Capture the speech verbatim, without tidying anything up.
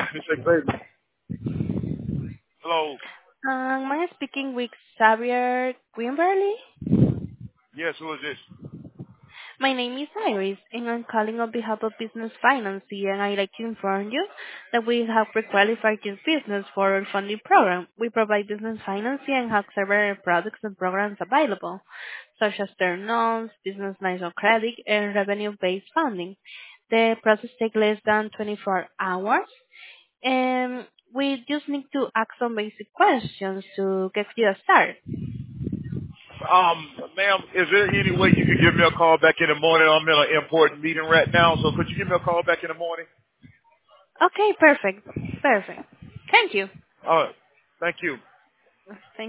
Miss Baby. Hello. Um, am I speaking with Xavier Quimberly? Yes, who is this? My name is Iris, and I'm calling on behalf of Business Finance, and I'd like to inform you that we have pre-qualified your business for our funding program. We provide business financing and have several products and programs available, such as term loans, business lines of credit, and revenue-based funding. The process takes less than twenty-four hours, and we just need to ask some basic questions to get you a start. Um, ma'am, is there any way you could give me a call back in the morning? I'm in an important meeting right now, so could you give me a call back in the morning? Okay, perfect. Perfect. Thank you. All right. Thank you. Thank